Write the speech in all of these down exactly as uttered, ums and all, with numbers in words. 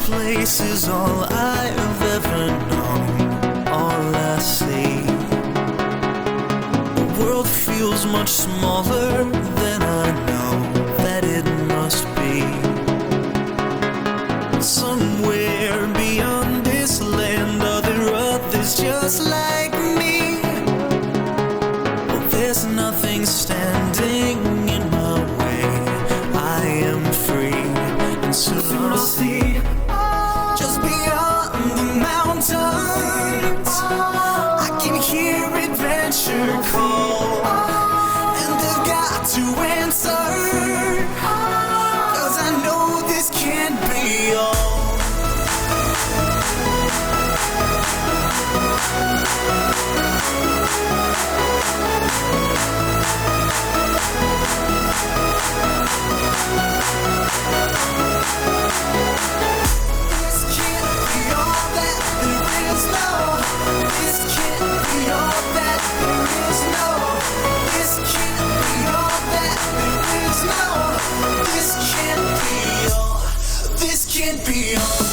place is all I've ever known, all I see. The world feels much smaller than I know that it must be. Somewhere beyond this land are there others just like me. Well, there's nothing standing in my way. I am free, and soon I'll see. Just beyond the mountains, I can hear adventure call, and I've got to answer, 'cause I know this can't be all. Can't be all.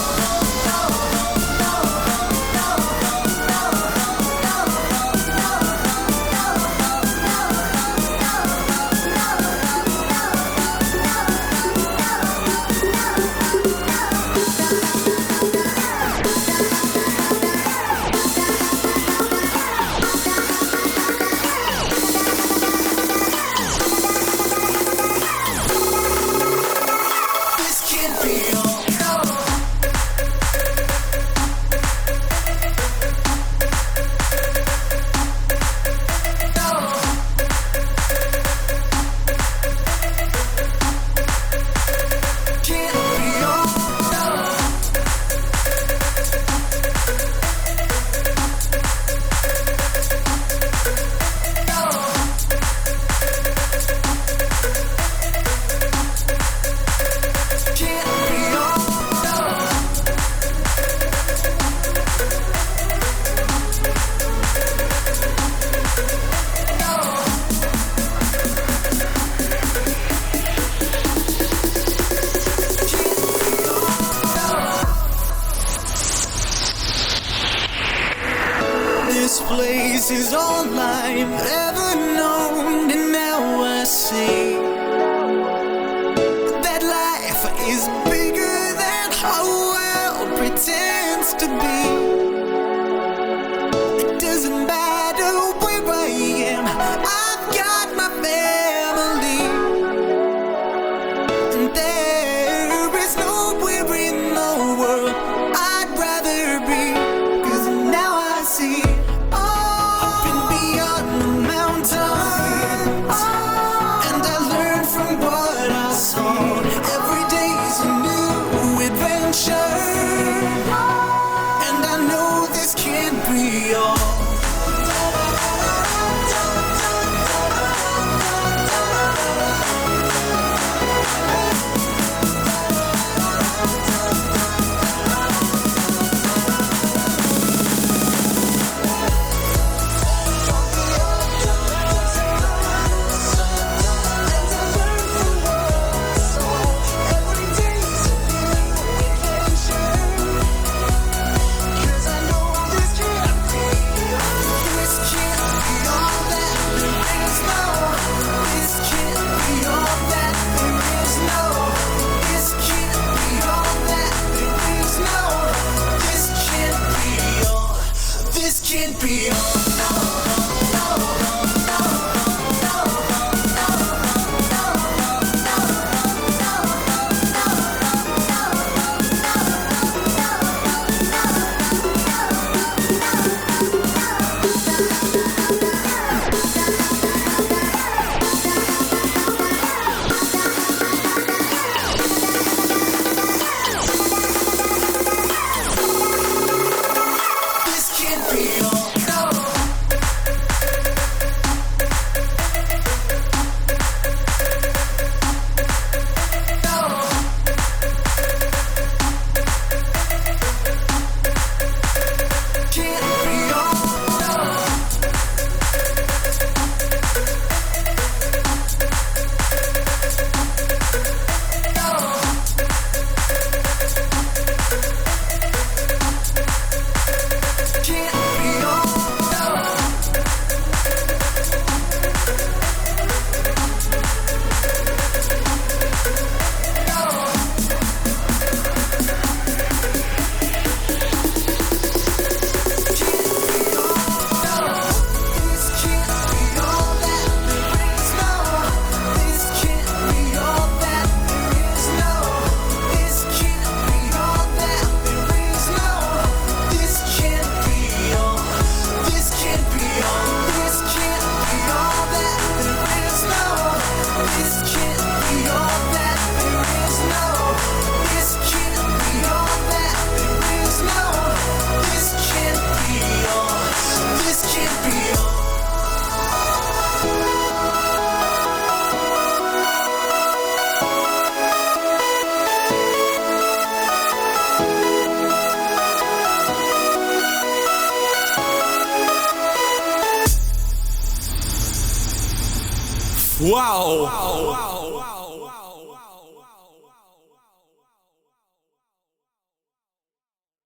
This place is all I've ever known, and now I see that life is bigger than our world pretends to be. It doesn't matter where I am, I've got my family, and there is nowhere in the world I'd rather be, 'cause now I see. Every day's a new adventure, and I Wow. Wow.